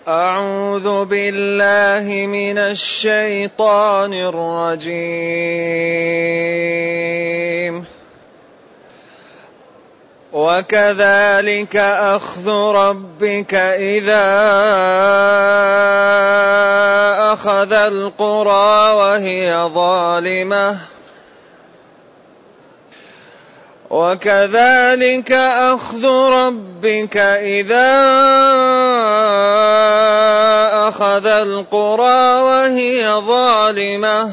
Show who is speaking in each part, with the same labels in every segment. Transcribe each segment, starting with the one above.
Speaker 1: أعوذ بالله من الشيطان الرجيم. وكذلك أخذ ربك إذا أخذ القرى وهي ظالمة وكذلك أخذ ربك إذا أخذ القرى وهي ظالمة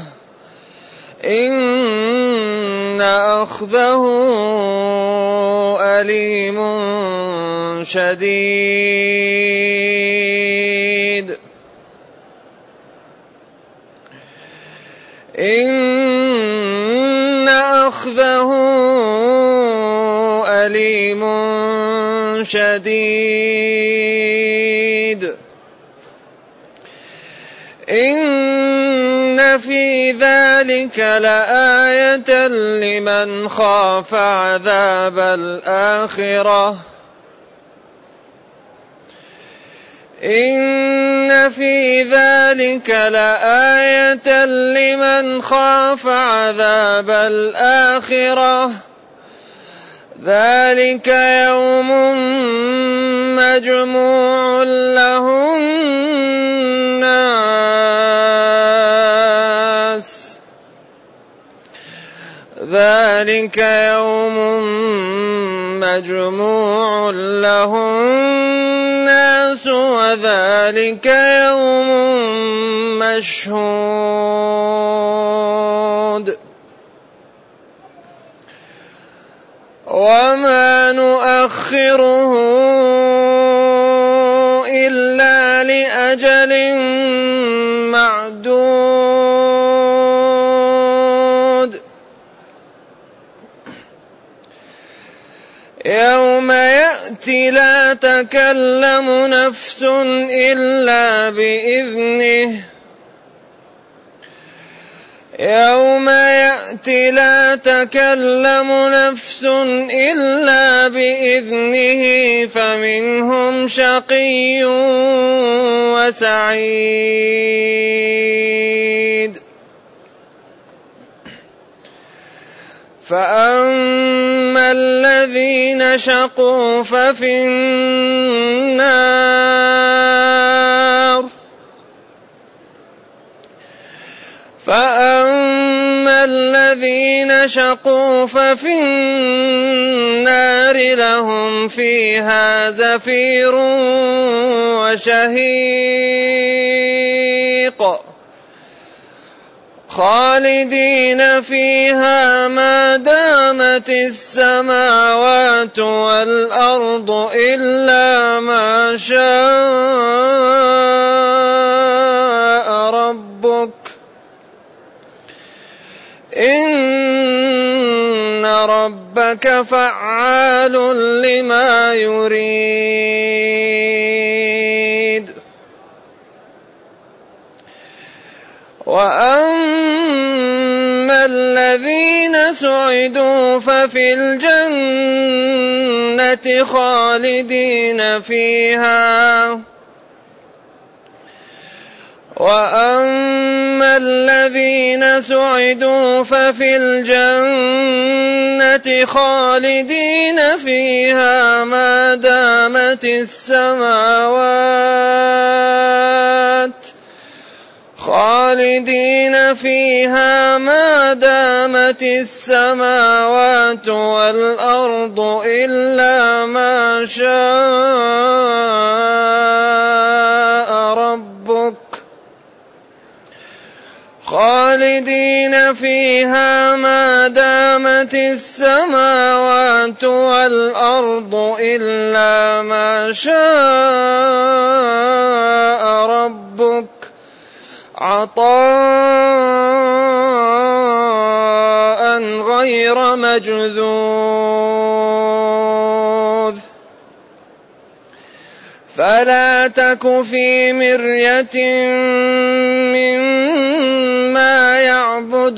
Speaker 1: إن أخذه أليم شديد. إن أخذه أليم شديد. إن في ذلك لآية لمن خاف عذاب الآخرة. إن في ذلك لآية لمن خاف عذاب الآخرة. ذلك يوم مجموع له الناس. ذلك يوم مجموع له الناس وذلك يوم مشهود. وما نؤخره إلا لأجل معدود. يوم يأتي لا تكلم نفس إلا بإذنه. يوم يأتي لا تكلم نفس إلا بإذنه فمنهم شقي وسعيد. فأما الذين شقوا ففي النار. فأما الذين شقوا ففي النار لهم فيها زفير وشهيق خالدين فيها ما دامت السماوات والأرض إلا ما شاء ربك إن ربك فعال لما يريد. وأما الذين سعدوا ففي الجنة خالدين فيها. وأما الذين سعدوا ففي الجنة خالدين فيها ما دامت السماوات خالدين فيها ما دامت السماوات والأرض إلا ما شاء ربك خالدين فيها ما دامت السماوات والأرض إلا ما شاء ربك عطاء غير مجذوذ. فلا تك في مرية مما يعبد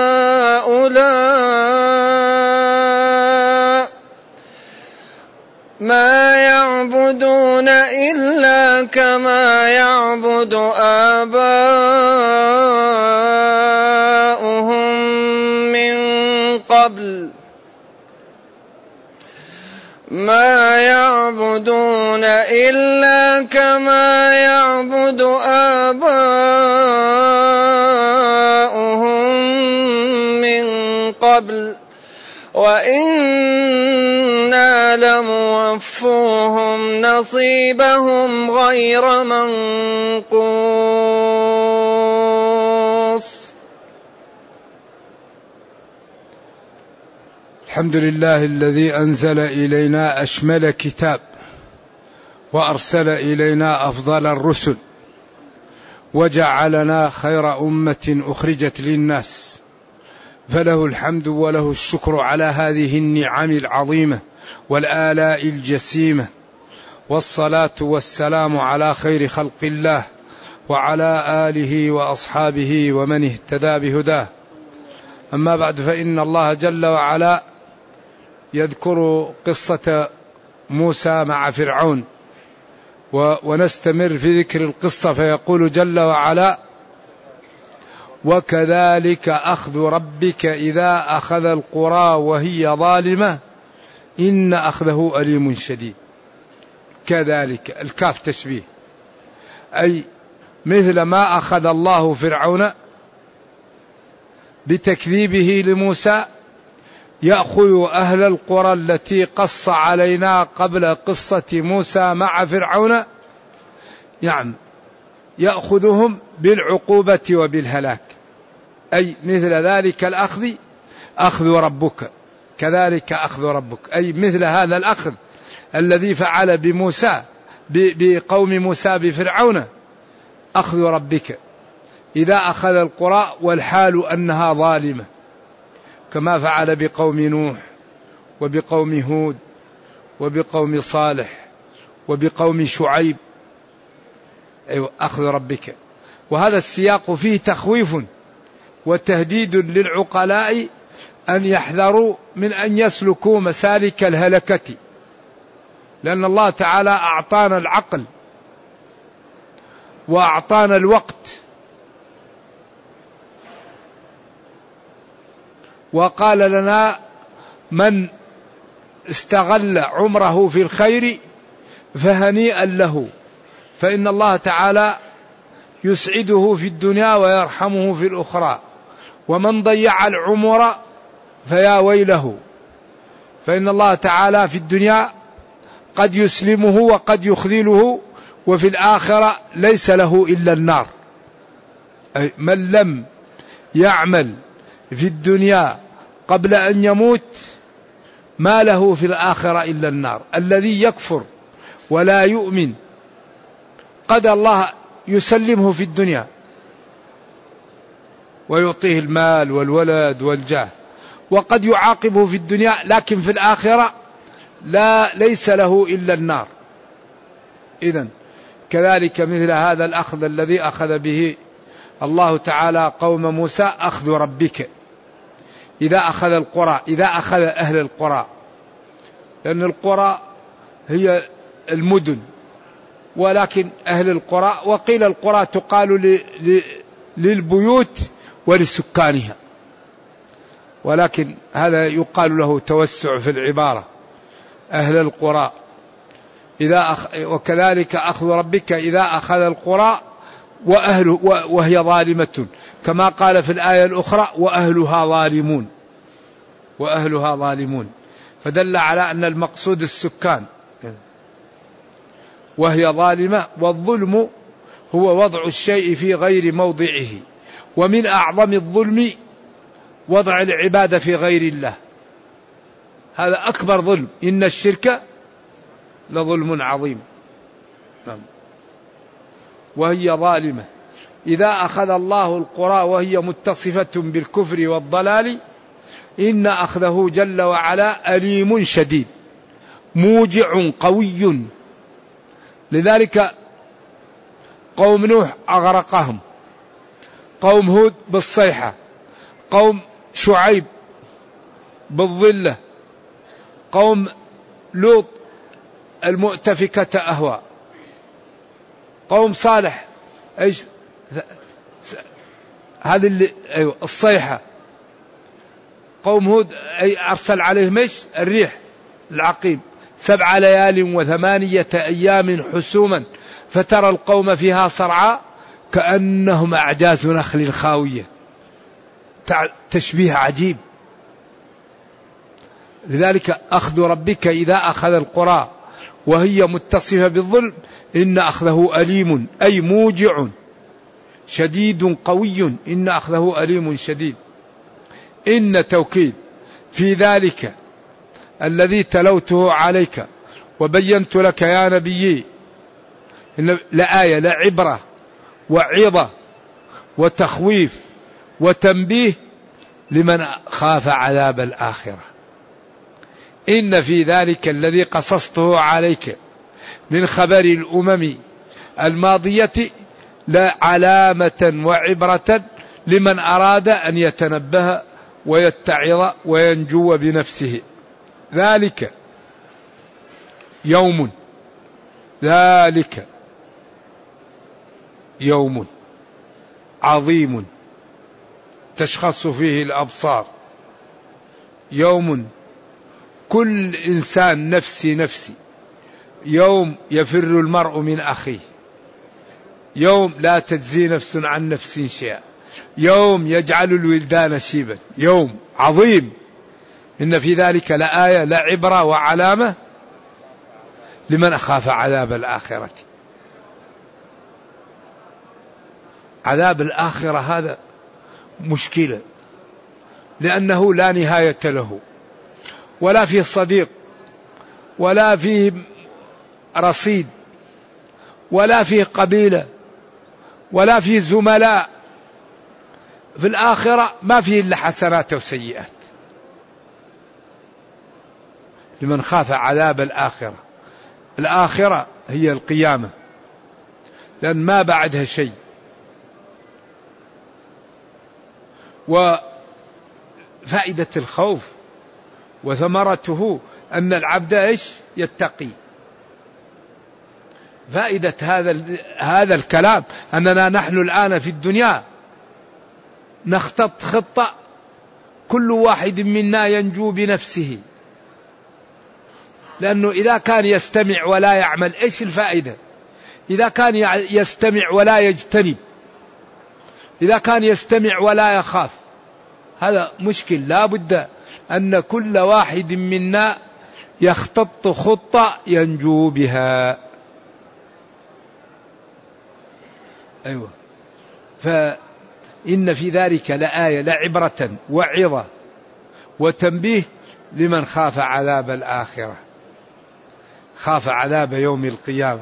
Speaker 1: هؤلاء ما يعبدون إلا كما يعبد آباؤهم من قبل ما يعبدون إلا كما يعبد آباؤهم من قبل وإنا لموفوهم نصيبهم غير منقوص.
Speaker 2: الحمد لله الذي أنزل إلينا أشمل كتاب وأرسل إلينا أفضل الرسل وجعلنا خير أمة أخرجت للناس، فله الحمد وله الشكر على هذه النعم العظيمة والآلاء الجسيمة، والصلاة والسلام على خير خلق الله وعلى آله وأصحابه ومن اهتدى بهداه. أما بعد، فإن الله جل وعلا يذكر قصة موسى مع فرعون، ونستمر في ذكر القصة، فيقول جل وعلا: وكذلك أخذ ربك إذا أخذ القرى وهي ظالمة إن أخذه أليم شديد. كذلك، الكاف تشبيه، أي مثل ما أخذ الله فرعون بتكذيبه لموسى يأخذ أهل القرى التي قص علينا قبل قصة موسى مع فرعون، يعني يأخذهم بالعقوبة وبالهلاك، أي مثل ذلك الأخذ أخذ ربك. كذلك أخذ ربك، أي مثل هذا الأخذ الذي فعل بموسى بقوم موسى بفرعون أخذ ربك إذا أخذ القرى والحال أنها ظالمة، كما فعل بقوم نوح وبقوم هود وبقوم صالح وبقوم شعيب. أيوة، أخذ ربك. وهذا السياق فيه تخويف وتهديد للعقلاء أن يحذروا من أن يسلكوا مسالك الهلكة، لأن الله تعالى أعطانا العقل وأعطانا الوقت، وقال لنا: من استغل عمره في الخير فهنيئا له، فإن الله تعالى يسعده في الدنيا ويرحمه في الأخرى، ومن ضيع العمر فيا ويله، فإن الله تعالى في الدنيا قد يسلمه وقد يخذله، وفي الآخرة ليس له إلا النار. أي من لم يعمل في الدنيا قبل أن يموت ما له في الآخرة إلا النار. الذي يكفر ولا يؤمن قد الله يسلمه في الدنيا ويعطيه المال والولد والجاه، وقد يعاقبه في الدنيا، لكن في الآخرة ليس له إلا النار. إذن كذلك مثل هذا الأخذ الذي أخذ به الله تعالى قوم موسى أخذ ربك إذا أخذ القرى، إذا أخذ أهل القرى، لأن القرى هي المدن، ولكن أهل القرى، وقيل القرى تقال للبيوت ولسكانها، ولكن هذا يقال له توسع في العبارة، أهل القرى. وكذلك أخذ ربك إذا أخذ القرى وهي ظالمة، كما قال في الآية الأخرى: وأهلها ظالمون، وأهلها ظالمون، فدل على أن المقصود السكان. وهي ظالمة، والظلم هو وضع الشيء في غير موضعه، ومن أعظم الظلم وضع العبادة في غير الله، هذا أكبر ظلم، إن الشرك لظلم عظيم. وهي ظالمة إذا أخذ الله القرى وهي متصفة بالكفر والضلال إن أخذه جل وعلا أليم شديد موجع قوي. لذلك قوم نوح أغرقهم، قوم هود بالصيحة، قوم شعيب بالظلة، قوم لوط المؤتفكة أهوى. قوم صالح ايش هذه اللي أيوة الصيحة. قوم هود أي أرسل عليهم ايش الريح العقيم 7 ليال و8 أيام حسوما فترى القوم فيها صرعى كأنهم أعجاز نخل خاوية. تشبيه عجيب. لذلك أخذ ربك إذا أخذ القرى وهي متصفة بالظلم إن أخذه أليم أي موجع شديد قوي. إن أخذه أليم شديد. إن توكيد في ذلك الذي تلوته عليك وبينت لك يا نبي إن لآية لعبرة وعظة وتخويف وتنبيه لمن خاف عذاب الآخرة. إن في ذلك الذي قصصته عليك من خبر الأمم الماضية لعلامة وعبرة لمن أراد أن يتنبه ويتعظ وينجو بنفسه. ذلك يوم عظيم تشخص فيه الأبصار. يوم كل إنسان نفسي. يوم يفر المرء من أخيه. يوم لا تجزي نفس عن نفس شيئا. يوم يجعل الولدان شيبا. يوم عظيم. إن في ذلك لآية لعبرة وعلامة لمن أخاف عذاب الآخرة. عذاب الآخرة هذا مشكلة لأنه لا نهاية له ولا فيه صديق ولا فيه رصيد ولا فيه قبيلة ولا فيه زملاء. في الآخرة ما فيه إلا حسنات وسيئات. لمن خاف عذاب الآخرة. الآخرة هي القيامة لأن ما بعدها شيء. وفائدة الخوف وثمرته أن العبد إيش يتقي. فائدة هذا الكلام أننا نحن الآن في الدنيا نخطط خطة كل واحد منا ينجو بنفسه. لأنه إذا كان يستمع ولا يعمل إيش الفائدة؟ إذا كان يستمع ولا يجتنب، إذا كان يستمع ولا يخاف، هذا مشكل. لا بد أن كل واحد منا يخطط خطة ينجو بها. أيوة. فإن في ذلك لآية لعبرة وعظة وتنبيه لمن خاف عذاب الآخرة، خاف عذاب يوم القيامة.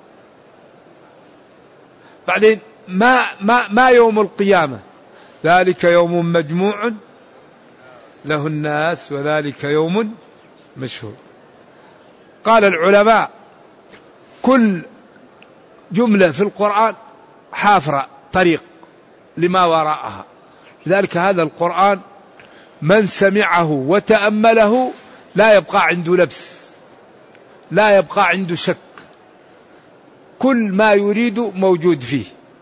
Speaker 2: بعدين ما يوم القيامة؟ ذلك يوم مجموع له الناس وذلك يوم مشهور. قال العلماء كل جملة في القرآن حافرة طريق لما وراءها. لذلك هذا القرآن من سمعه وتأمله لا يبقى عنده لبس، لا يبقى عنده شك، كل ما يريد موجود فيه.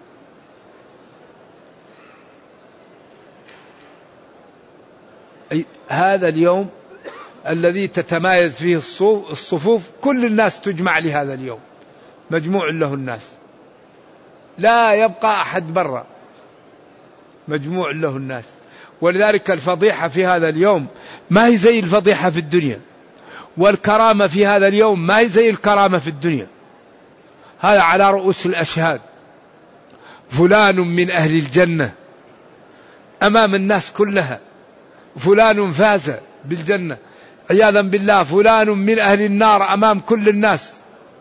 Speaker 2: هذا اليوم الذي تتمايز فيه الصفوف، كل الناس تجمع لهذا اليوم، مجموع له الناس، لا يبقى أحد برا، مجموع له الناس. ولذلك الفضيحة في هذا اليوم ما هي زي الفضيحة في الدنيا، والكرامة في هذا اليوم ما هي زي الكرامة في الدنيا. هذا على رؤوس الأشهاد، فلان من أهل الجنة أمام الناس كلها، فلان فاز بالجنة، عياذا بالله فلان من أهل النار أمام كل الناس.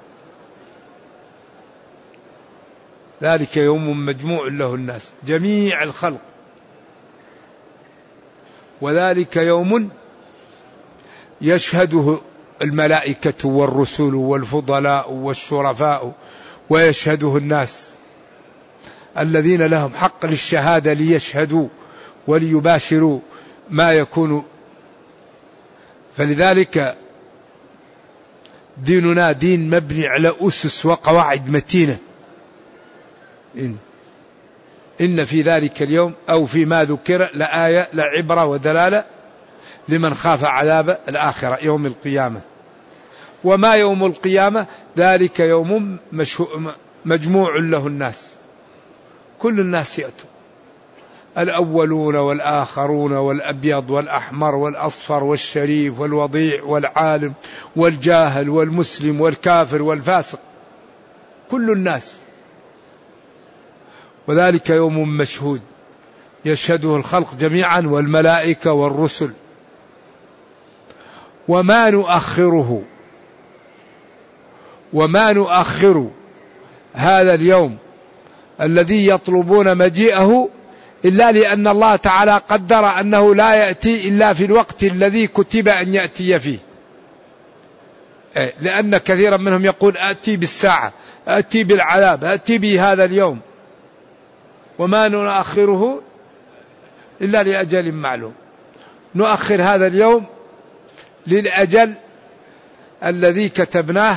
Speaker 2: ذلك يوم مجموع له الناس، جميع الخلق. وذلك يوم يشهده الملائكة والرسل والفضلاء والشرفاء، ويشهده الناس الذين لهم حق للشهادة ليشهدوا وليباشروا ما يكون. فلذلك ديننا دين مبني على أسس وقواعد متينة. إن في ذلك اليوم أو فيما ذكر لآية لعبرة ودلالة لمن خاف عذاب الآخرة يوم القيامة. وما يوم القيامة؟ ذلك يوم مجموع له الناس، كل الناس يأتوا، الأولون والآخرون والأبيض والأحمر والأصفر والشريف والوضيع والعالم والجاهل والمسلم والكافر والفاسق، كل الناس. وذلك يوم مشهود يشهده الخلق جميعا والملائكة والرسل. وما نؤخر هذا اليوم الذي يطلبون مجيئه إلا لأن الله تعالى قدر أنه لا يأتي إلا في الوقت الذي كتب أن يأتي فيه. لأن كثيرا منهم يقول أتي بالساعة، أتي بالعذاب، أتي بهذا اليوم. وما نؤخره إلا لأجل معلوم. نؤخر هذا اليوم للأجل الذي كتبناه،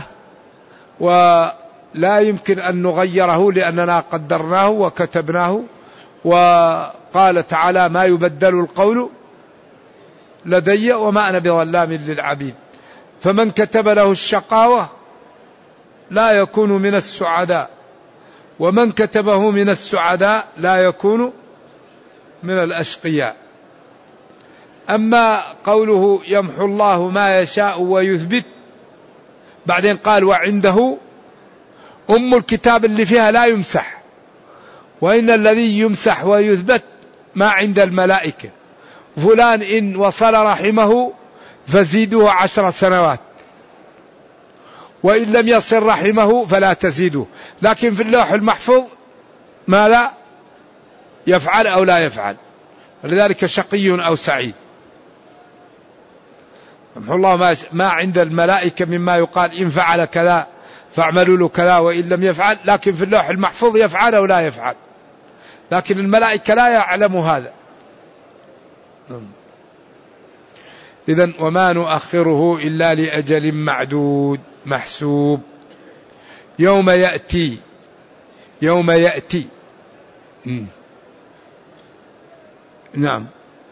Speaker 2: ولا يمكن أن نغيره لأننا قدرناه وكتبناه. وقال تعالى ما يبدل القول لدي وما أنا بظلام للعبيد. فمن كتب له الشقاوة لا يكون من السعداء، ومن كتبه من السعداء لا يكون من الأشقياء. أما قوله يمحو الله ما يشاء ويثبت، بعدين قال وعنده أم الكتاب اللي فيها لا يمسح، وإن الذي يمسح ويثبت ما عند الملائكة. فلان إن وصل رحمه فزيدوه 10 سنوات، وإن لم يصل رحمه فلا تزيدوه. لكن في اللوح المحفوظ ما لا يفعل أو لا يفعل، ولذلك شقي أو سعيد. يمحو الله ما عند الملائكة مما يقال إن فعل كذا فاعملوا له كذا وإن لم يفعل، لكن في اللوح المحفوظ يفعل أو لا يفعل، لكن الملائكة لا يعلم هذا. إذن وما نؤخره إلا لأجل معدود محسوب. يوم يأتي نعم،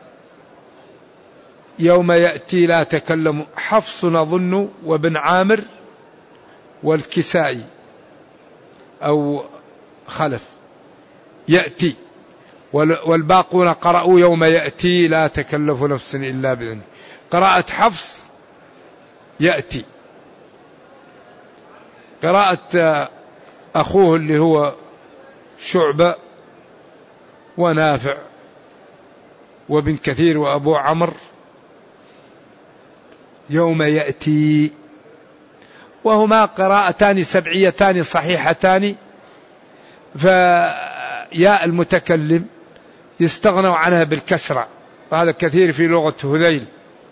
Speaker 2: يوم يأتي لا تكلم. حفص نظن وابن عامر والكسائي أو خلف يأتي، والباقون قرأوا يوم يأتي لا تكلف نفس إلا بإذنه. قراءة حفص يأتي، قراءة أخوه اللي هو شعبة ونافع وابن كثير وأبو عمرو يوم يأتي، وهما قراءتان سبعيتان صحيحتان. فياء المتكلم يستغنوا عنها بالكسرة، وهذا كثير في لغة هذيل،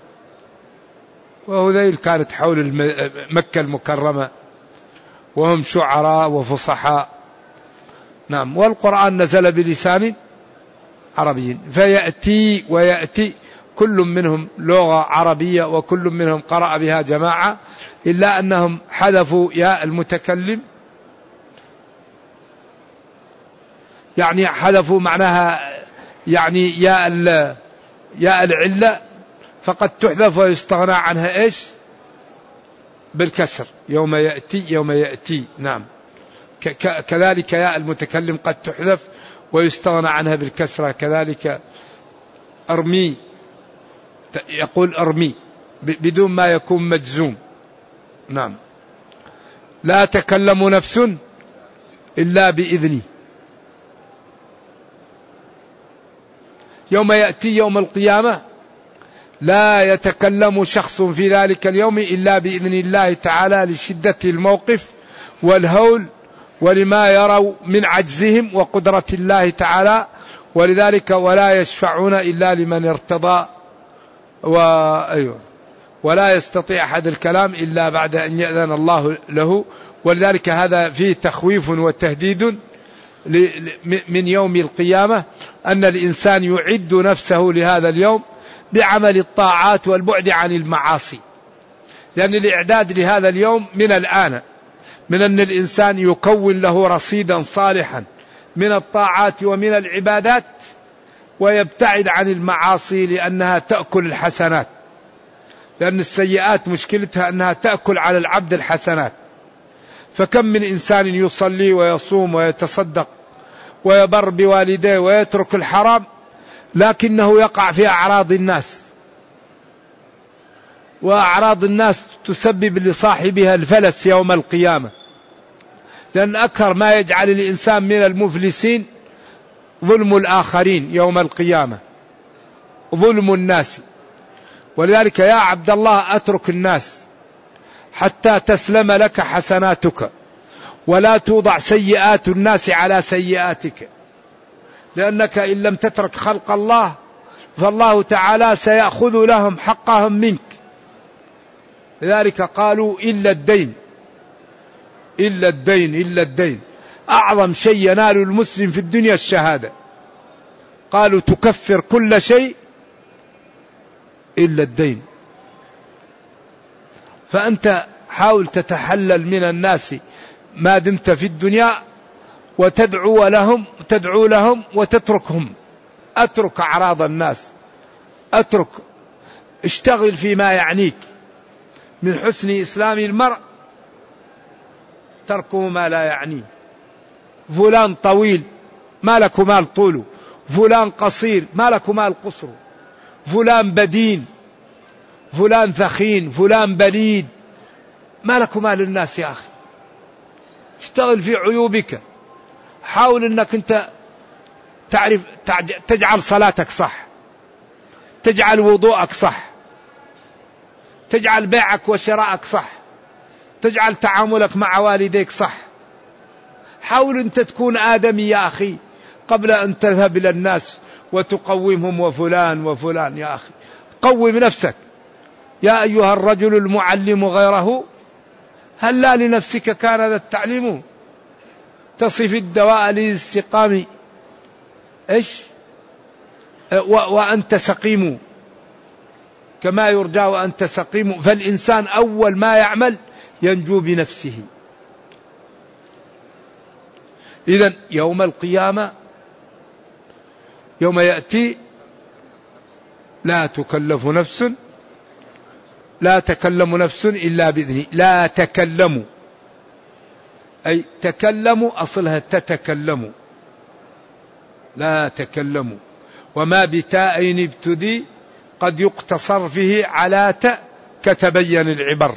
Speaker 2: وهذيل كانت حول مكة المكرمة وهم شعراء وفصحاء. نعم، والقرآن نزل بلسان عربي. فيأتي ويأتي كل منهم لغة عربية وكل منهم قرأ بها جماعة، إلا أنهم حذفوا ياء المتكلم، يعني حذفوا معناها يعني ياء العلة، فقد تحذف ويستغنى عنها إيش بالكسر. يوم يأتي نعم. كذلك ياء المتكلم قد تحذف ويستغنى عنها بالكسرة. كذلك أرمي، يقول أرمي بدون ما يكون مجزوم. نعم. لا تكلم نفس إلا بإذني. يوم يأتي يوم القيامة لا يتكلم شخص في ذلك اليوم إلا بإذن الله تعالى، لشدة الموقف والهول ولما يروا من عجزهم وقدرة الله تعالى. ولذلك ولا يشفعون إلا لمن ارتضى، ولا يستطيع أحد الكلام إلا بعد أن يأذن الله له. ولذلك هذا فيه تخويف وتهديد من يوم القيامة، أن الإنسان يعد نفسه لهذا اليوم بعمل الطاعات والبعد عن المعاصي، لأن الإعداد لهذا اليوم من الآن، من أن الإنسان يكون له رصيدا صالحا من الطاعات ومن العبادات، ويبتعد عن المعاصي لأنها تأكل الحسنات، لأن السيئات مشكلتها أنها تأكل على العبد الحسنات. فكم من إنسان يصلي ويصوم ويتصدق ويبر بوالديه ويترك الحرام، لكنه يقع في أعراض الناس، وأعراض الناس تسبب لصاحبها الفلس يوم القيامة. لأن أكثر ما يجعل الإنسان من المفلسين ظلم الآخرين يوم القيامة، ظلم الناس. ولذلك يا عبد الله أترك الناس حتى تسلم لك حسناتك، ولا توضع سيئات الناس على سيئاتك، لأنك إن لم تترك خلق الله فالله تعالى سيأخذ لهم حقهم منك. لذلك قالوا إلا الدين، إلا الدين، إلا الدين. أعظم شيء ينال المسلم في الدنيا الشهادة. قالوا تكفر كل شيء إلا الدين. فأنت حاول تتحلل من الناس ما دمت في الدنيا، وتدعو لهم وتتركهم. أترك أعراض الناس، اشتغل فيما يعنيك. من حسن إسلام المرء تركه ما لا يعنيه. فلان طويل ما لك مال طوله، فلان قصير ما لك مال قصره، فلان بدين، فلان ثخين، فلان بليد، ما لك مال الناس يا أخي. اشتغل في عيوبك. حاول أنك أنت تعرف تجعل صلاتك صح، تجعل وضوءك صح، تجعل بيعك وشراءك صح، تجعل تعاملك مع والديك صح. حاول أنت تكون آدمي يا أخي قبل أن تذهب إلى الناس وتقومهم وفلان وفلان. يا أخي قوم نفسك. يا أيها الرجل المعلم غيره هل لا لنفسك كان ذا التعليم؟ تصف الدواء للاستقام إيش وأنت سقيم، كما يرجى وأنت سقيم. فالإنسان أول ما يعمل ينجو بنفسه. إذن يوم القيامة يوم يأتي لا تكلم نفس إلا بإذنه. لا تكلموا، أي تكلموا أصلها تتكلموا، لا تكلموا. وما بتاءين ابتدي قد يقتصر فيه على تاء كتبين العبر.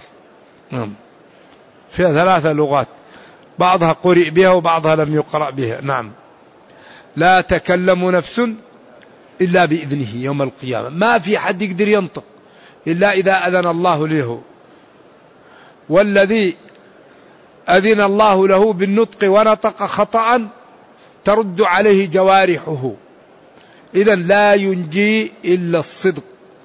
Speaker 2: فيها 3 لغات، بعضها قرئ بها وبعضها لم يقرأ بها. نعم. لا تكلم نفس إلا بإذنه يوم القيامة. ما في حد يقدر ينطق إلا إذا أذن الله له. والذي أذن الله له بالنطق ونطق خطأ ترد عليه جوارحه. إذن لا ينجي إلا الصدق.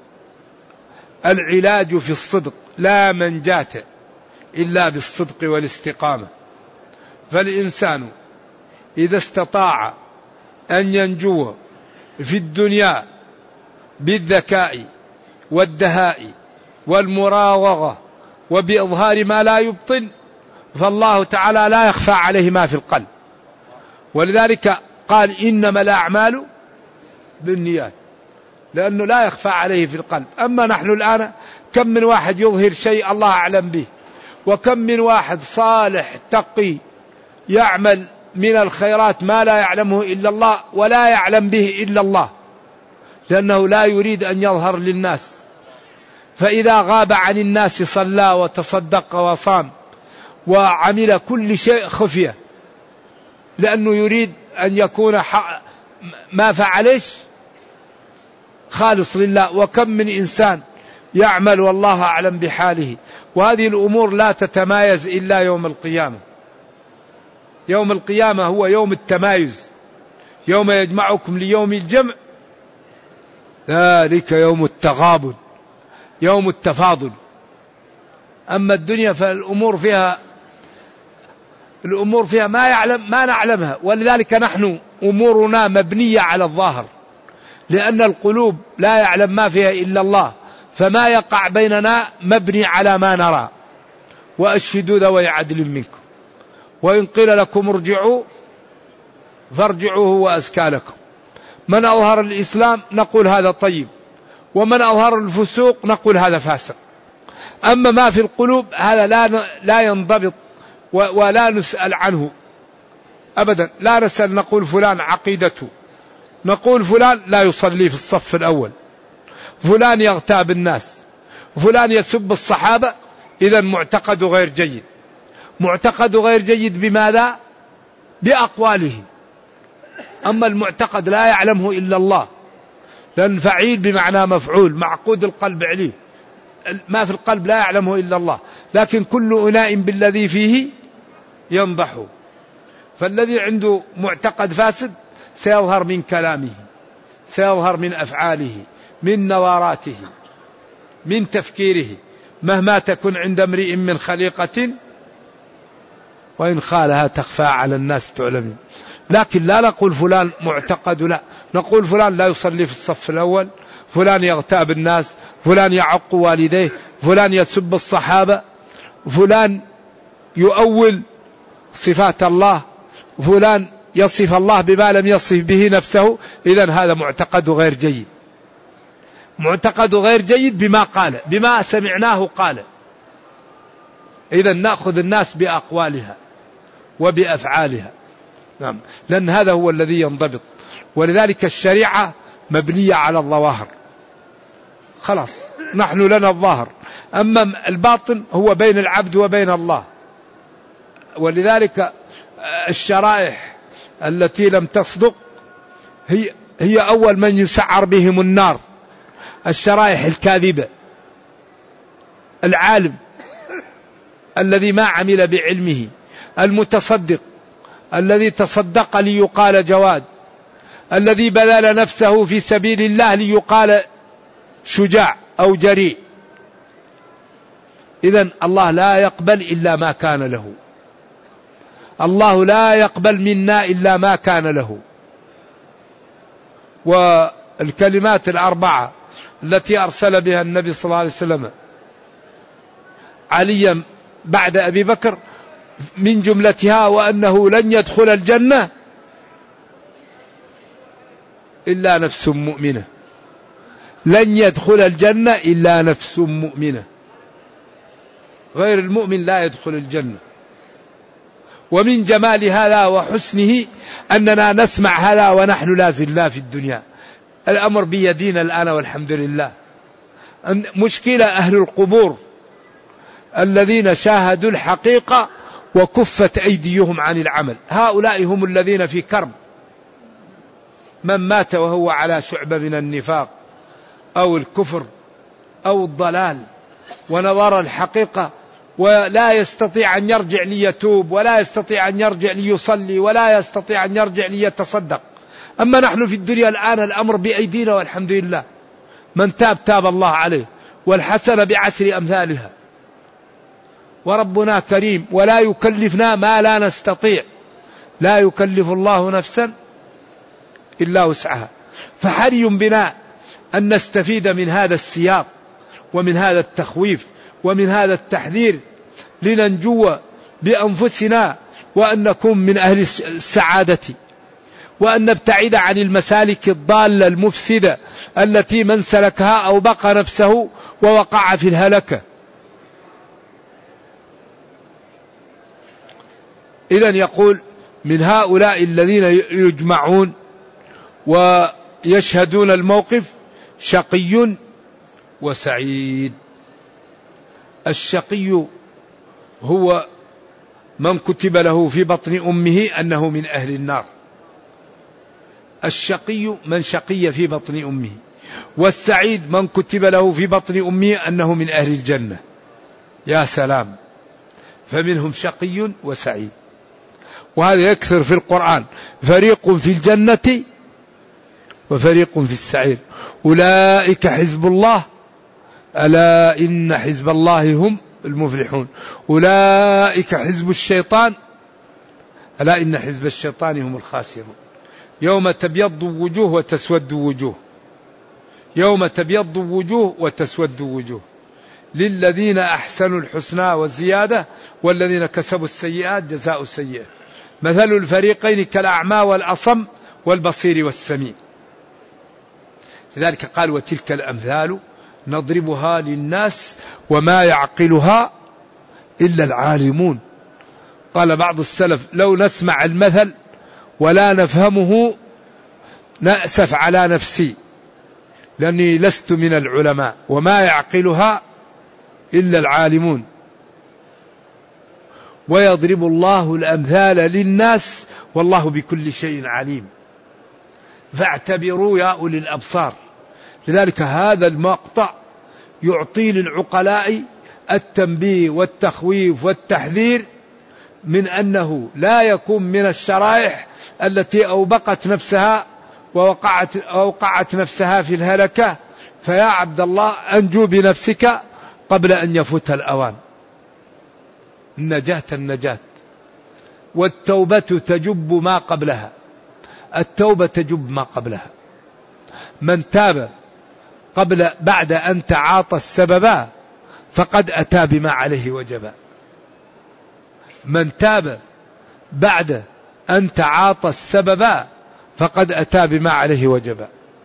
Speaker 2: العلاج في الصدق، لا منجاة إلا بالصدق والاستقامة. فالإنسان إذا استطاع أن ينجو في الدنيا بالذكاء والدهاء والمراوغة وبإظهار ما لا يبطن، فالله تعالى لا يخفى عليه ما في القلب. ولذلك قال إنما الأعمال بالنيات، لأنه لا يخفى عليه في القلب. أما نحن الآن كم من واحد يظهر شيء الله أعلم به، وكم من واحد صالح تقي يعمل من الخيرات ما لا يعلمه إلا الله ولا يعلم به إلا الله، لأنه لا يريد أن يظهر للناس. فإذا غاب عن الناس صلى وتصدق وصام وعمل كل شيء خفية، لأنه يريد أن يكون ما فعلش خالص لله. وكم من إنسان يعمل والله أعلم بحاله. وهذه الأمور لا تتمايز إلا يوم القيامة. يوم القيامة هو يوم التمايز، يوم يجمعكم ليوم الجمع، ذلك يوم التغابن، يوم التفاضل. أما الدنيا فالأمور فيها ما نعلمها. ولذلك نحن أمورنا مبنية على الظاهر، لأن القلوب لا يعلم ما فيها إلا الله. فما يقع بيننا مبني على ما نرى، وأشهدوا ذوي عدل منكم، وإن قيل لكم ارجعوا فارجعوا هو أزكى لكم. من أظهر الإسلام نقول هذا طيب، ومن أظهر الفسوق نقول هذا فاسق. أما ما في القلوب هذا لا ينضبط ولا نسأل عنه أبدا. لا نسأل نقول فلان عقيدته، نقول فلان لا يصلي في الصف الأول، فلان يغتاب الناس، فلان يسب الصحابة، إذن معتقد غير جيد. معتقد غير جيد بماذا؟ بأقواله. أما المعتقد لا يعلمه إلا الله، لأن فعيل بمعنى مفعول، معقود القلب عليه، ما في القلب لا يعلمه إلا الله. لكن كل أناء بالذي فيه ينضحه. فالذي عنده معتقد فاسد سيظهر من كلامه، سيظهر من أفعاله، من نواراته، من تفكيره، مهما تكن عند امرئ من خليقة وإن خالها تخفى على الناس تعلمين. لكن لا نقول فلان معتقد، لا، نقول فلان لا يصلي في الصف الأول، فلان يغتاب الناس، فلان يعق والديه، فلان يسب الصحابة، فلان يؤول صفات الله، فلان يصف الله بما لم يصف به نفسه. إذن هذا معتقد غير جيد. معتقد غير جيد بما قال، بما سمعناه قال. إذن نأخذ الناس بأقوالها وبأفعالها. نعم، لأن هذا هو الذي ينضبط. ولذلك الشريعة مبنية على الظواهر. خلاص نحن لنا الظاهر، أما الباطن هو بين العبد وبين الله. ولذلك الشرائح التي لم تصدق هي أول من يسعر بهم النار. الشرائح الكاذبة، العالم الذي ما عمل بعلمه، المتصدق الذي تصدق ليقال جواد، الذي بذل نفسه في سبيل الله ليقال شجاع أو جريء. إذن الله لا يقبل إلا ما كان له. الله لا يقبل منا إلا ما كان له. والكلمات الأربعة التي أرسل بها النبي صلى الله عليه وسلم عليا بعد أبي بكر من جملتها وأنه لن يدخل الجنة إلا نفس مؤمنة. لن يدخل الجنة إلا نفس مؤمنة، غير المؤمن لا يدخل الجنة. ومن جمال هذا وحسنه أننا نسمع هذا ونحن لا زلنا في الدنيا. الأمر بيدينا الآن والحمد لله. مشكلة أهل القبور الذين شاهدوا الحقيقة وكفت أيديهم عن العمل، هؤلاء هم الذين في كرب. من مات وهو على شعبة من النفاق أو الكفر أو الضلال ونظر الحقيقة ولا يستطيع أن يرجع ليتوب، ولا يستطيع أن يرجع ليصلي، ولا يستطيع أن يرجع ليتصدق. أما نحن في الدنيا الآن الأمر بأيدينا والحمد لله. من تاب تاب الله عليه، والحسنة بعشر أمثالها. وربنا كريم ولا يكلفنا ما لا نستطيع. لا يكلف الله نفسا إلا وسعها. فحري بنا أن نستفيد من هذا السياق ومن هذا التخويف ومن هذا التحذير لننجو بأنفسنا وأن نكون من أهل السعادة، وأن نبتعد عن المسالك الضالة المفسدة التي من سلكها أو بقى نفسه ووقع في الهلكة. إذن يقول من هؤلاء الذين يجمعون ويشهدون الموقف شقي وسعيد. الشقي هو من كتب له في بطن أمه أنه من أهل النار. الشقي من شقي في بطن أمه، والسعيد من كتب له في بطن أمه أنه من أهل الجنة. يا سلام، فمنهم شقي وسعيد. وهذا يكثر في القرآن، فريق في الجنة وفريق في السعير. أولئك حزب الله ألا إن حزب الله هم المفلحون. أولئك حزب الشيطان ألا إن حزب الشيطان هم الخاسرون. يوم تبيض وجوه وتسود وجوه. يوم تبيض وجوه وتسود وجوه، للذين أحسنوا الحسنى والزيادة والذين كسبوا السيئات جزاء سيئة، مثل الفريقين كالأعمى والأصم والبصير والسميع. لذلك قال وتلك الأمثال نضربها للناس وما يعقلها إلا العالمون. قال بعض السلف لو نسمع المثل ولا نفهمه نأسف على نفسي لأني لست من العلماء، وما يعقلها إلا العالمون. ويضرب الله الأمثال للناس والله بكل شيء عليم، فاعتبروا يا أولي الأبصار. لذلك هذا المقطع يعطي للعقلاء التنبيه والتخويف والتحذير من أنه لا يكون من الشرائح التي أوبقت نفسها ووقعت نفسها في الهلكة. فيا عبد الله أنجو بنفسك قبل أن يفوت الأوان. النجاة والتوبة تجب ما قبلها، التوبة تجب ما قبلها. من تاب بعد أن تعاطى السبب فقد أتى بما عليه وجب. من تاب بعد أن تعاطى السبب فقد أتى بما عليه وجب.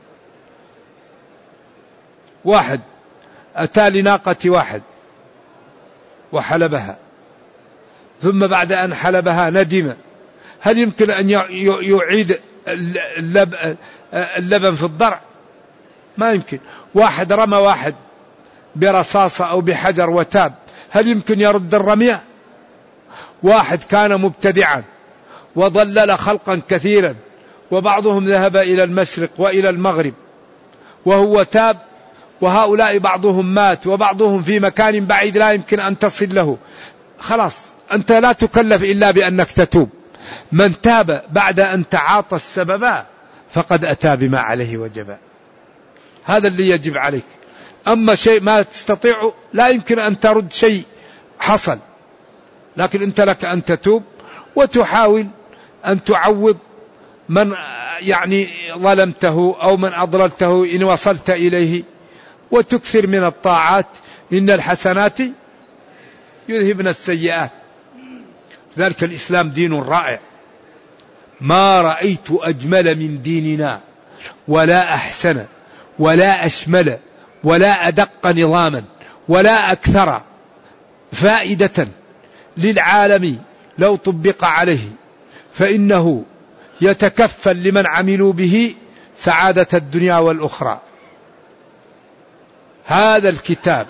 Speaker 2: واحد أتى لناقة واحد وحلبها، ثم بعد أن حلبها ندم، هل يمكن أن يعيد اللبن في الضرع؟ ما يمكن. واحد رمى واحد برصاصة أو بحجر وتاب، هل يمكن يرد الرمية؟ واحد كان مبتدعا وضلل خلقا كثيرا وبعضهم ذهب إلى المشرق وإلى المغرب وهو تاب، وهؤلاء بعضهم مات وبعضهم في مكان بعيد لا يمكن أن تصل له، خلاص أنت لا تكلف إلا بأنك تتوب. من تاب بعد أن تعاطى السبب فقد أتى بما عليه وجب. هذا اللي يجب عليك. أما شيء ما تستطيع لا يمكن أن ترد شيء حصل، لكن أنت لك أن تتوب وتحاول أن تعوض من ظلمته أو من أضللته إن وصلت إليه، وتكثر من الطاعات، إن الحسنات يذهبن السيئات. ذلك الإسلام دين رائع، ما رأيت أجمل من ديننا ولا أحسن ولا أشمل ولا أدق نظاما ولا أكثر فائدة للعالم لو طبق عليه، فإنه يتكفل لمن عملوا به سعادة الدنيا والأخرى. هذا الكتاب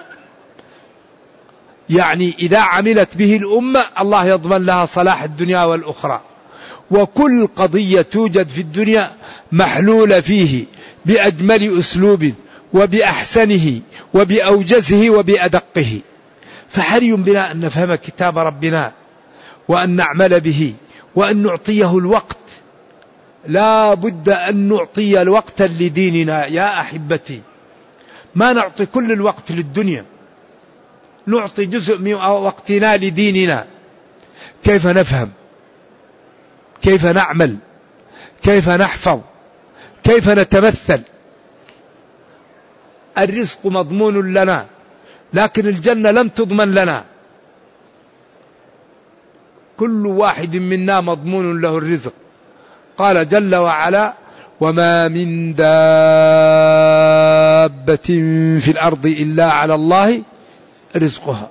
Speaker 2: إذا عملت به الأمة الله يضمن لها صلاح الدنيا والأخرى، وكل قضية توجد في الدنيا محلولة فيه بأجمل أسلوب وبأحسنه وبأوجزه وبأدقه. فحري بنا أن نفهم كتاب ربنا وأن نعمل به وأن نعطيه الوقت. لا بد أن نعطي الوقت لديننا يا أحبتي، ما نعطي كل الوقت للدنيا، نعطي جزء من وقتنا لديننا. كيف نفهم، كيف نعمل، كيف نحفظ، كيف نتمثل. الرزق مضمون لنا لكن الجنة لم تضمن لنا. كل واحد منا مضمون له الرزق. قال جل وعلا وما من دابة في الأرض إلا على الله رزقها.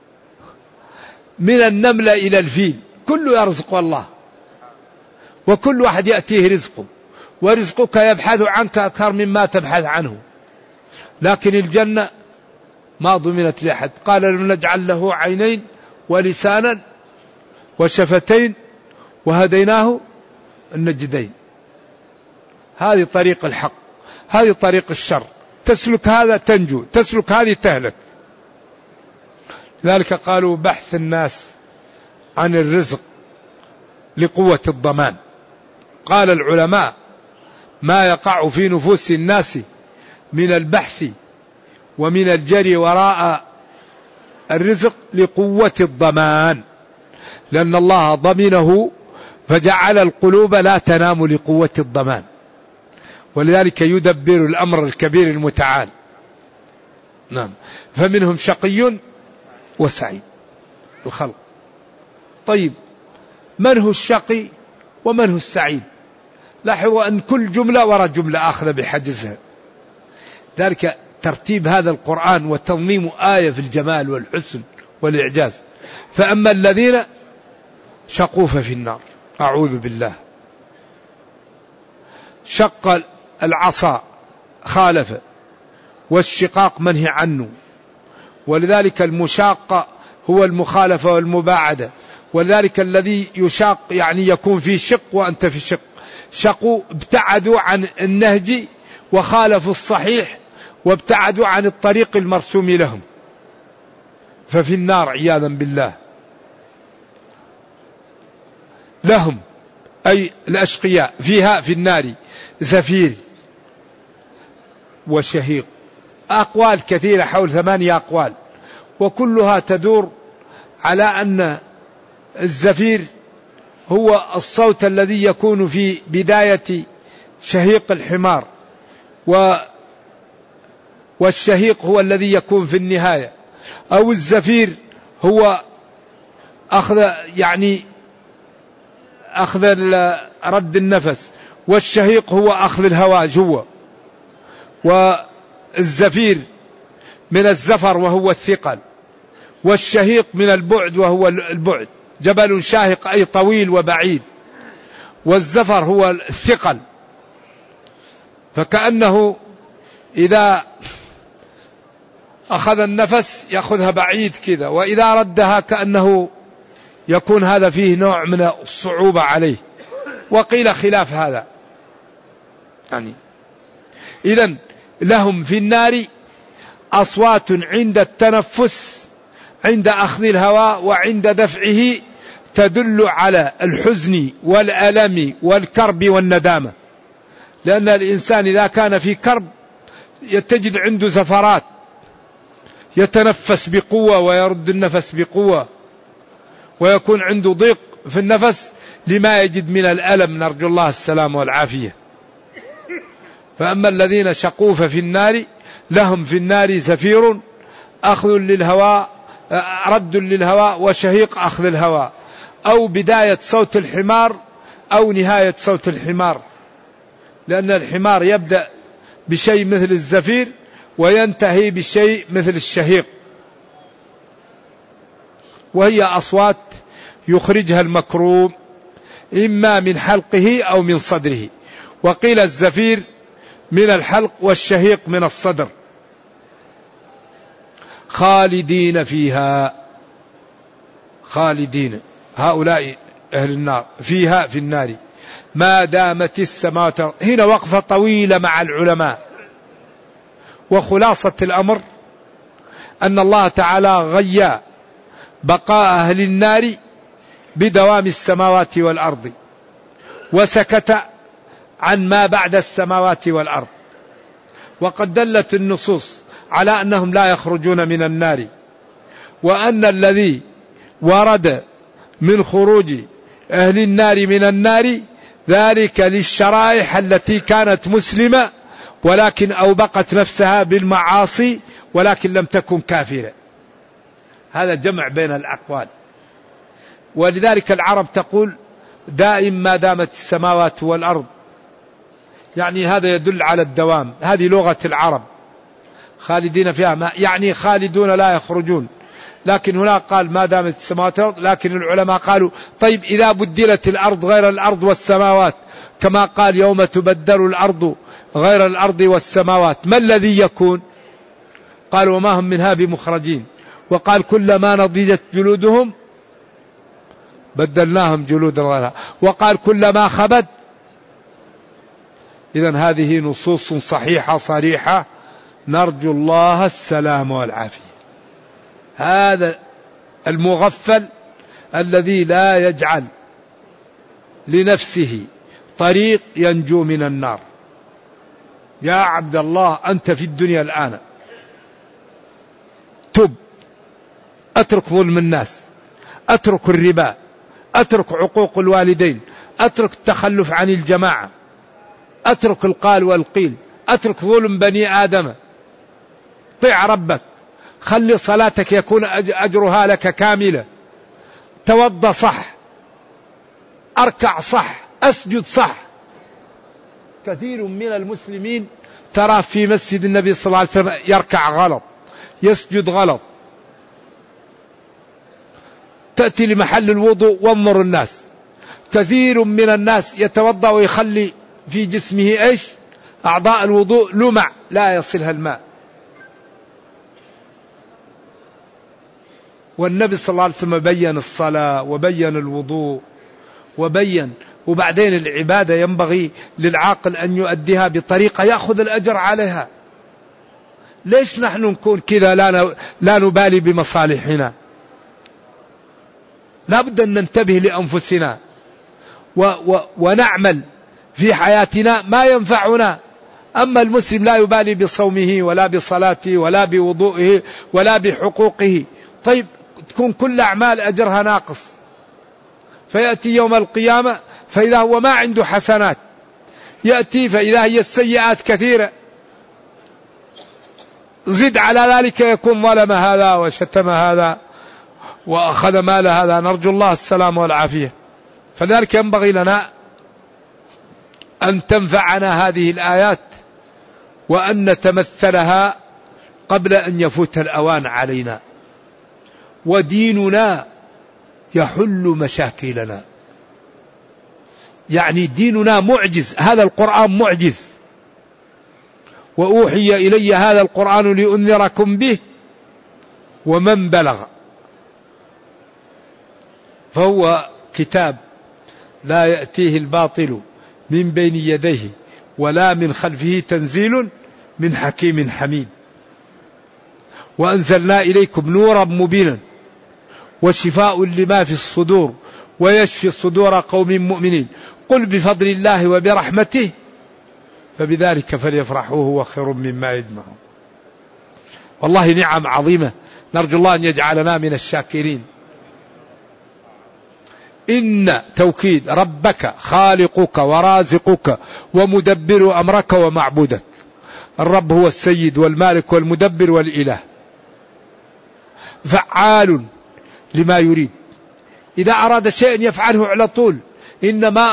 Speaker 2: من النملة إلى الفيل كل يرزق الله، وكل واحد يأتيه رزقه، ورزقك يبحث عنك أكثر مما تبحث عنه. لكن الجنة ما ضمنت لأحد. قال لم نجعل له عينين ولسانا وشفتين وهديناه النجدين. هذه طريق الحق، هذه طريق الشر، تسلك هذا تنجو، تسلك هذه تهلك. لذلك قالوا بحث الناس عن الرزق لقوة الضمان. قال العلماء ما يقع في نفوس الناس من البحث ومن الجري وراء الرزق لقوة الضمان، لأن الله ضمنه فجعل القلوب لا تنام لقوة الضمان. ولذلك يدبر الأمر الكبير المتعال. نعم. فمنهم شقي وسعيد الخلق. طيب من هو الشقي ومن هو السعيد؟ لاحظوا أن كل جملة وراء جملة آخذ بحجزها. ذلك ترتيب هذا القرآن وتنظيم آية في الجمال والحسن والإعجاز. فأما الذين شقوا ففي النار، أعوذ بالله. شق العصا خالف، والشقاق منهي عنه، ولذلك المشاق هو المخالفة والمباعدة. ولذلك الذي يشاق يعني يكون في شق وأنت في شق. شقوا ابتعدوا عن النهج وخالفوا الصحيح وابتعدوا عن الطريق المرسوم لهم، ففي النار عياذا بالله. لهم أي الأشقياء فيها في النار زفير وشهيق. أقوال كثيرة، حول 8 أقوال، وكلها تدور على أن الزفير هو الصوت الذي يكون في بداية شهيق الحمار، والشهيق هو الذي يكون في النهاية. أو الزفير هو أخذ رد النفس، والشهيق هو أخذ الهواء جوا. والزفير من الزفر وهو الثقل، والشهيق من البعد وهو البعد. جبل شاهق أي طويل وبعيد، والزفر هو الثقل. فكأنه إذا أخذ النفس يأخذها بعيد كذا، وإذا ردها كأنه يكون هذا فيه نوع من الصعوبة عليه. وقيل خلاف هذا يعني. إذن لهم في النار أصوات عند التنفس، عند أخذ الهواء وعند دفعه، تدل على الحزن والألم والكرب والندامة. لأن الإنسان إذا كان في كرب تجد عنده زفرات، يتنفس بقوة ويرد النفس بقوة، ويكون عنده ضيق في النفس لما يجد من الألم، نرجو الله السلام والعافية. فأما الذين شقوا ففي النار لهم في النار زفير أخذ للهواء، رد للهواء، وشهيق أخذ الهواء، أو بداية صوت الحمار أو نهاية صوت الحمار، لأن الحمار يبدأ بشيء مثل الزفير وينتهي بشيء مثل الشهيق، وهي أصوات يخرجها المكروم إما من حلقه أو من صدره. وقيل الزفير من الحلق والشهيق من الصدر. خالدين فيها، خالدين هؤلاء أهل النار فيها في النار ما دامت السماوات. هنا وقفة طويلة مع العلماء، وخلاصة الأمر أن الله تعالى غيّا بقاء أهل النار بدوام السماوات والأرض، وسكت عن ما بعد السماوات والأرض. وقد دلت النصوص على أنهم لا يخرجون من النار، وأن الذي ورد من خروج أهل النار من النار ذلك للشرائح التي كانت مسلمة ولكن أوبقت نفسها بالمعاصي ولكن لم تكن كافرة. هذا جمع بين الأقوال. ولذلك العرب تقول دائم ما دامت السماوات والأرض، يعني هذا يدل على الدوام. هذه لغة العرب، خالدين فيها يعني خالدون لا يخرجون. لكن هنا قال ما دامت السماوات والأرض، لكن العلماء قالوا طيب إذا بدلت الأرض غير الأرض والسماوات، كما قال يوم تبدل الأرض غير الأرض والسماوات، ما الذي يكون؟ قالوا وما هم منها بمخرجين. وقال كلما نضجت جلودهم بدلناهم جلودا غيرها. وقال كلما خبت. إذن هذه نصوص صحيحة صريحة، نرجو الله السلام والعافية. هذا المغفل الذي لا يجعل لنفسه طريق ينجو من النار. يا عبد الله أنت في الدنيا الآن، تب، أترك ظلم الناس، أترك الربا، أترك عقوق الوالدين، أترك التخلف عن الجماعة، اترك القال والقيل، اترك ظلم بني آدم، طيع ربك، خلي صلاتك يكون أجرها لك كاملة، توضى صح، أركع صح، أسجد صح. كثير من المسلمين ترى في مسجد النبي صلى الله عليه وسلم يركع غلط، يسجد غلط. تأتي لمحل الوضوء وانظر الناس، كثير من الناس يتوضأ ويخلي في جسمه ايش؟ أعضاء الوضوء لمع لا يصلها الماء. والنبي صلى الله عليه وسلم بين الصلاة وبين الوضوء وبين، وبعدين العبادة ينبغي للعاقل أن يؤديها بطريقة يأخذ الأجر عليها. ليش نحن نكون كذا لا نبالي بمصالحنا؟ لا بد أن ننتبه لأنفسنا ونعمل في حياتنا ما ينفعنا. أما المسلم لا يبالي بصومه ولا بصلاته ولا بوضوئه ولا بحقوقه. طيب تكون كل أعمال أجرها ناقص، فيأتي يوم القيامة فإذا هو ما عنده حسنات، يأتي فإذا هي السيئات كثيرة، زد على ذلك يكون ظلم هذا وشتم هذا وأخذ مال هذا، نرجو الله السلام والعافية. فلذلك ينبغي لنا أن تنفعنا هذه الآيات وأن نتمثلها قبل أن يفوت الأوان علينا. وديننا يحل مشاكلنا، يعني ديننا معجز، هذا القرآن معجز. وأوحي إلي هذا القرآن لأنذركم به ومن بلغ، فهو كتاب لا يأتيه الباطل من بين يديه ولا من خلفه، تنزيل من حكيم حميد. وأنزلنا إليكم نورا مبينا وشفاء لما في الصدور ويشفي صدور قوم مؤمنين. قل بفضل الله وبرحمته فبذلك فليفرحوا هو خير مما يجمعون. والله نعم عظيمة، نرجو الله أن يجعلنا من الشاكرين. إن توكيد ربك خالقك ورازقك ومدبر أمرك ومعبودك. الرب هو السيد والمالك والمدبر والإله، فعال لما يريد، إذا أراد شيء يفعله على طول. إنما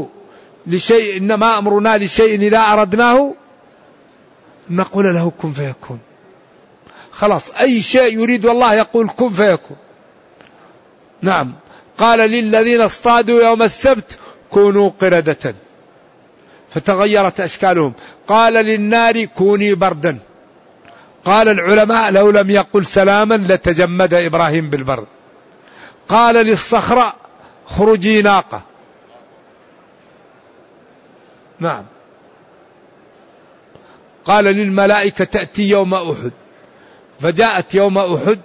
Speaker 2: أمرنا لشيء إذا أردناه نقول له كن فيكون. خلاص أي شيء يريد والله يقول كن فيكون. نعم، قال للذين اصطادوا يوم السبت كونوا قردة فتغيرت أشكالهم، قال للنار كوني بردا. قال العلماء لو لم يقل سلاما لتجمد إبراهيم بالبرد. قال للصخرة خرجي ناقة. نعم، قال للملائكة تأتي يوم أحد، فجاءت يوم أحد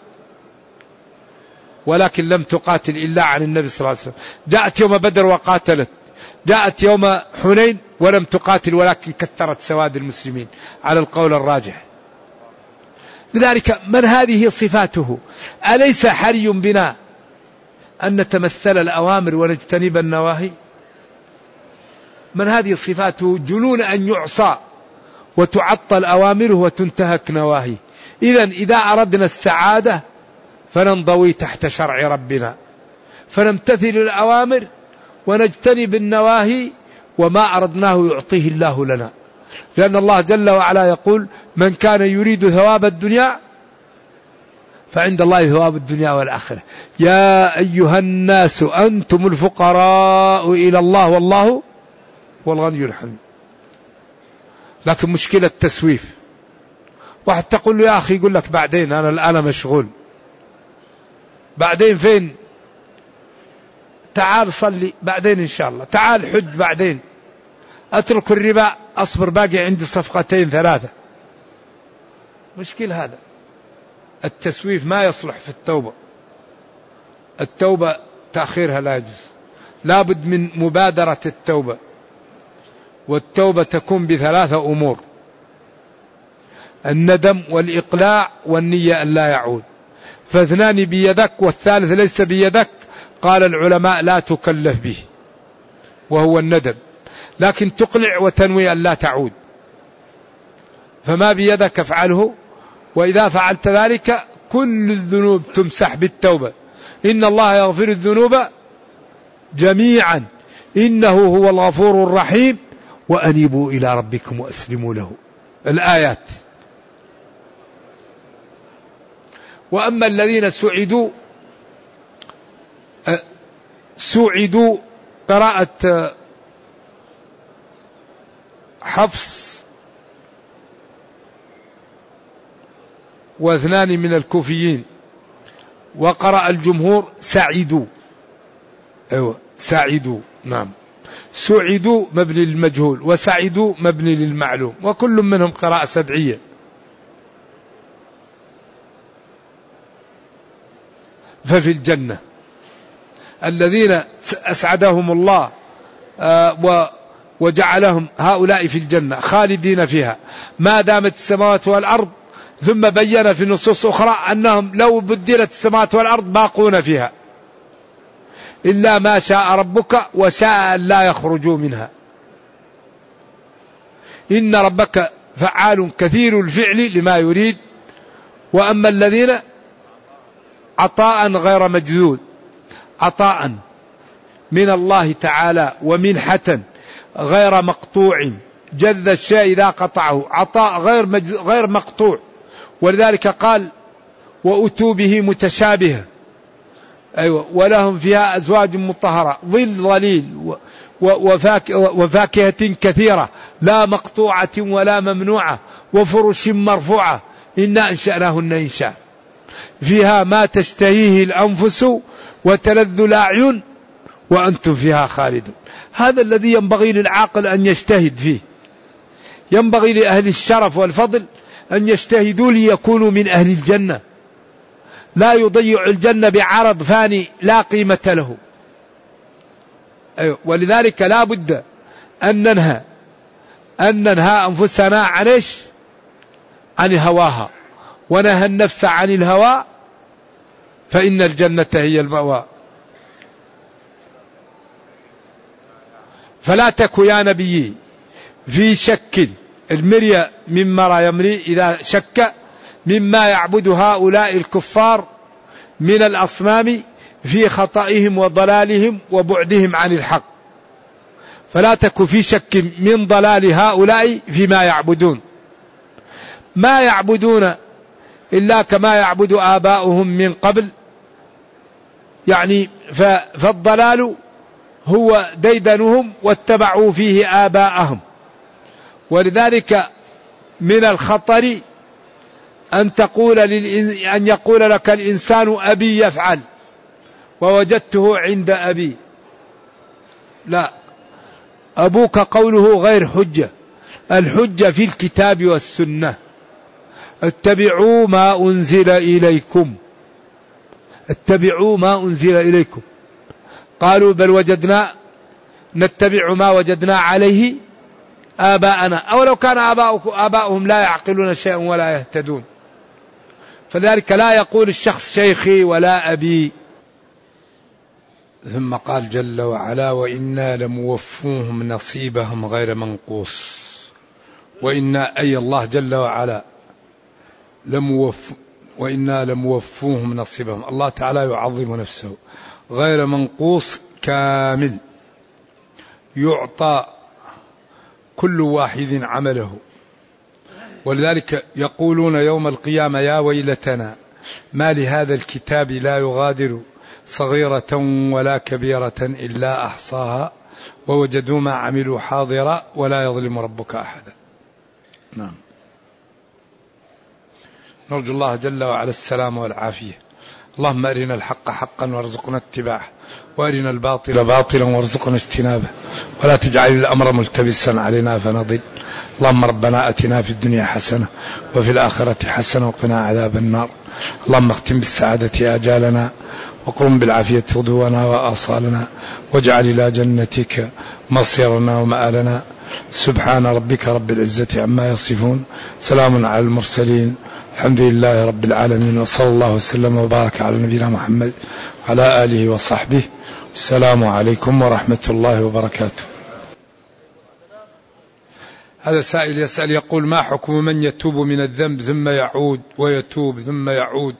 Speaker 2: ولكن لم تقاتل إلا عن النبي صلى الله عليه وسلم. جاءت يوم بدر وقاتلت، جاءت يوم حنين ولم تقاتل ولكن كثرت سواد المسلمين على القول الراجح. لذلك من هذه صفاته؟ أليس حري بنا أن نتمثل الأوامر ونجتنب النواهي؟ من هذه صفاته جنون أن يعصى وتعطل أوامره وتنتهك نواهي. إذا أردنا السعادة فننضوي تحت شرع ربنا، فنمتثل الأوامر ونجتنب النواهي، وما أردناه يعطيه الله لنا. لأن الله جل وعلا يقول من كان يريد ثواب الدنيا فعند الله ثواب الدنيا والآخرة. يا أيها الناس أنتم الفقراء إلى الله والله والغني الحميد. لكن مشكلة تسويف، واحد تقول له يا أخي يقول لك بعدين، أنا الآن مشغول. بعدين فين؟ تعال صلي بعدين إن شاء الله، تعال حج بعدين، أترك الربا أصبر باقي عندي صفقتين ثلاثة. مشكل هذا. التسويف ما يصلح في التوبة. التوبة تأخيرها لا يجوز، لابد من مبادرة التوبة. والتوبة تكون بثلاثة أمور: الندم والإقلاع والنية أن لا يعود. فاثنان بيدك والثالث ليس بيدك. قال العلماء لا تكلف به، وهو الندم. لكن تقلع وتنوي أن لا تعود. فما بيدك افعله، وإذا فعلت ذلك كل الذنوب تمسح بالتوبة. إن الله يغفر الذنوب جميعا إنه هو الغفور الرحيم وأنيبوا إلى ربكم وأسلموا له. الآيات. وأما الذين سعدوا قراءة حفص واثنان من الكوفيين، وقرأ الجمهور سعدوا. أيوة سعدوا، نعم. سعدوا مبني للمجهول، وسعدوا مبني للمعلوم، وكل منهم قراءة سبعية. ففي الجنة الذين أسعدهم الله وجعلهم هؤلاء في الجنة خالدين فيها ما دامت السماوات والأرض. ثم بين في نصوص أخرى أنهم لو بدلت السماوات والأرض باقون فيها إلا ما شاء ربك وشاء أن لا يخرجوا منها. إن ربك فعال كثير الفعل لما يريد. وأما الذين عطاء غير مجذوذ، عطاء من الله تعالى ومنحة غير مقطوع، جذ الشيء إذا قطعه، عطاء غير مقطوع. ولذلك قال وأتوا به متشابها. أيوة. ولهم فيها أزواج مطهرة ظل ظليل وفاكهة كثيرة لا مقطوعة ولا ممنوعة وفرش مرفوعة إنا أنشأناهن إنشاء فيها ما تشتهيه الأنفس وتلذ الأعين وأنتم فيها خالدون. هذا الذي ينبغي للعاقل أن يجتهد فيه. ينبغي لأهل الشرف والفضل أن يجتهدوا ليكونوا من أهل الجنة، لا يضيع الجنة بعرض فاني لا قيمة له. أيوة. ولذلك لا بد أن ننهى أنفسنا عن هواها، ونهى النفس عن الهوى، فإن الجنة هي المأوى. فلا تك يا نبي في شك، المرية مما لا يمري إذا شك مما يعبد هؤلاء الكفار من الأصنام في خطئهم وضلالهم وبعدهم عن الحق. فلا تك في شك من ضلال هؤلاء فيما يعبدون. ما يعبدون إلا كما يعبد آباؤهم من قبل، يعني فالضلال هو ديدنهم واتبعوا فيه آباءهم. ولذلك من الخطر أن يقول لك الإنسان أبي يفعل ووجدته عند أبي. لا، أبوك قوله غير حجة، الحجة في الكتاب والسنة. اتبعوا ما أنزل إليكم، اتبعوا ما أنزل إليكم. قالوا بل نتبع ما وجدنا عليه آباءنا، أو لو كان آباؤهم لا يعقلون شيئا ولا يهتدون. فذلك لا يقول الشخص شيخي ولا أبي. ثم قال جل وعلا وإنا لموفوهم نصيبهم غير منقوص. وإنا أي الله جل وعلا وإنا لموفوهم نصيبهم. الله تعالى يعظم نفسه غير منقوص، كامل، يعطى كل واحد عمله. ولذلك يقولون يوم القيامة يا ويلتنا ما لهذا الكتاب لا يغادر صغيرة ولا كبيرة إلا أحصاها ووجدوا ما عملوا حاضرا ولا يظلم ربك أحدا. نعم. نرجو الله جل وعلا السلام والعافية. اللهم أرنا الحق حقا وارزقنا اتباعه، وأرنا الباطل باطلا وارزقنا اجتنابه، ولا تجعل الأمر ملتبسا علينا فنضل. اللهم ربنا أتنا في الدنيا حسنة وفي الآخرة حسنة وقنا عذاب النار. اللهم اختم بالسعادة آجالنا وقرم بالعافية غدونا وآصالنا، واجعل إلى جنتك مصيرنا ومآلنا. سبحان ربك رب العزة عما يصفون، سلام على المرسلين، الحمد لله رب العالمين، وصلى الله وسلم وبارك على نبينا محمد وعلى آله وصحبه. السلام عليكم ورحمة الله وبركاته. هذا سائل يسأل يقول: ما حكم من يتوب من الذنب ثم يعود ويتوب ثم يعود؟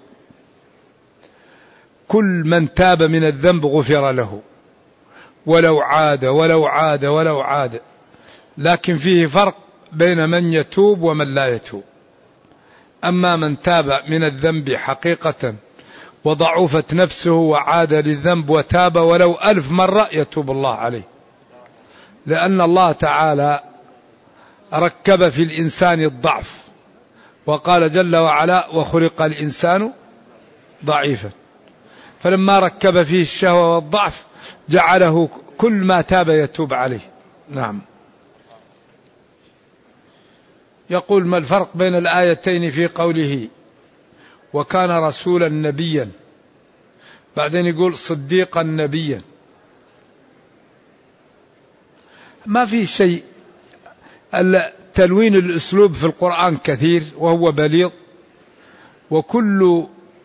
Speaker 2: كل من تاب من الذنب غفر له، ولو عاد ولو عاد ولو عاد، لكن فيه فرق بين من يتوب ومن لا يتوب. أما من تاب من الذنب حقيقة وضعفت نفسه وعاد للذنب وتاب ولو 1000 مرة يتوب الله عليه، لأن الله تعالى ركب في الإنسان الضعف، وقال جل وعلا: وخلق الإنسان ضعيفا. فلما ركب فيه الشهوة والضعف جعله كل ما تاب يتوب عليه. نعم. يقول: ما الفرق بين الآيتين في قوله وكان رسولا نبيا، بعدين يقول صديقا نبيا؟ ما في شيء. تلوين الأسلوب في القرآن كثير وهو بليغ، وكل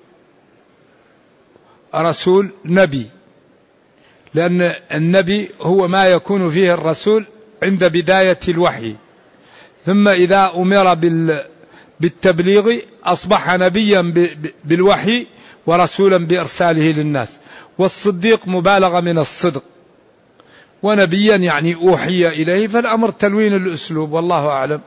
Speaker 2: رسول نبي، لأن النبي هو ما يكون فيه الرسول عند بداية الوحي، ثم إذا أمر بالتبليغ أصبح نبيا بالوحي ورسولا بإرساله للناس. والصديق مبالغة من الصدق، ونبيا يعني أوحي إليه، فالأمر تلوين الأسلوب، والله أعلم.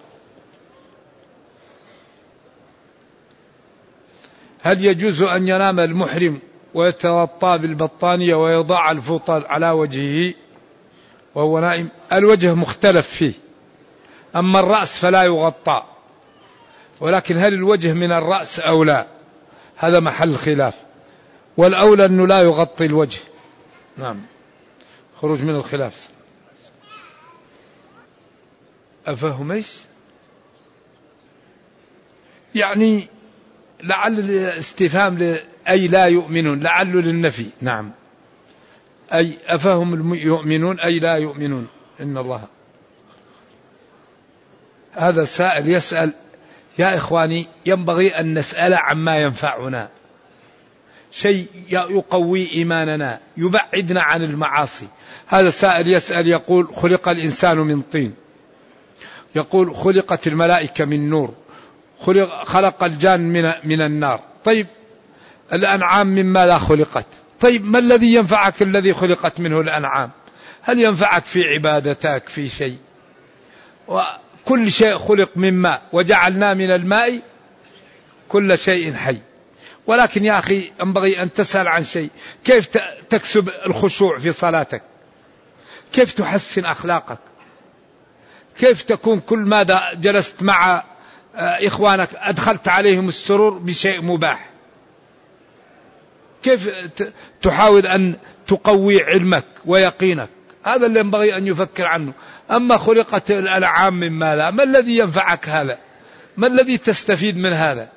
Speaker 2: هل يجوز أن ينام المحرم ويتغطى بالبطانية ويضع الفوطة على وجهه وهو نائم؟ الوجه مختلف فيه، أما الرأس فلا يغطى، ولكن هل الوجه من الرأس أو لا هذا محل خلاف، والأولى أنه لا يغطي الوجه. نعم. خروج من الخلاف. أفهم إيش؟ يعني لعل الاستفهام أي لا يؤمنون، لعله للنفي. نعم. أي أفهم يؤمنون أي لا يؤمنون. إن الله. هذا السائل يسأل: يا إخواني، ينبغي أن نسأل عما ينفعنا، شيء يقوي إيماننا يبعدنا عن المعاصي. هذا السائل يسأل يقول: خلق الإنسان من طين، يقول: خلقت الملائكة من نور، خلق الجان من النار. طيب الأنعام مما لا خلقت، طيب ما الذي ينفعك الذي خلقت منه الأنعام؟ هل ينفعك في عبادتك في شيء؟ وكل شيء خلق من ماء، وجعلنا من الماء كل شيء حي. ولكن يا أخي ينبغي أن تسأل عن شيء: كيف تكسب الخشوع في صلاتك؟ كيف تحسن أخلاقك؟ كيف تكون كل ما جلست مع إخوانك أدخلت عليهم السرور بشيء مباح؟ كيف تحاول أن تقوي علمك ويقينك؟ هذا اللي ينبغي أن يفكر عنه. أما خلقت الأنعام مما لا، ما الذي ينفعك هذا؟ ما الذي تستفيد من هذا؟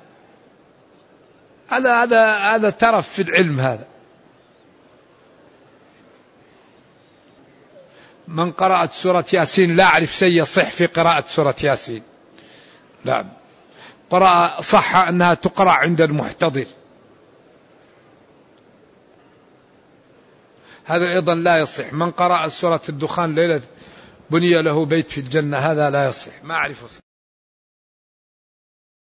Speaker 2: هذا ترف في العلم. هذا من قرأت سورة ياسين لا أعرف شيء يصح في قراءة سورة ياسين. لا، صح أنها تقرأ عند المحتضر، هذا أيضا لا يصح. من قرأ سورة الدخان ليلة بني له بيت في الجنة، هذا لا يصح، ما أعرف.